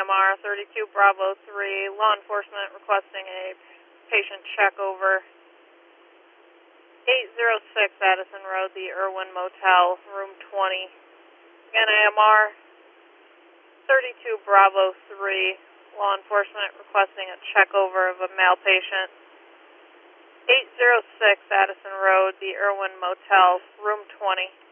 AMR 32 Bravo 3, law enforcement requesting a patient check over 806 Addison Road, the Irwin Motel, room 20. Again, AMR 32 Bravo 3, law enforcement requesting a check over of a male patient. 806 Addison Road, the Irwin Motel, room 20.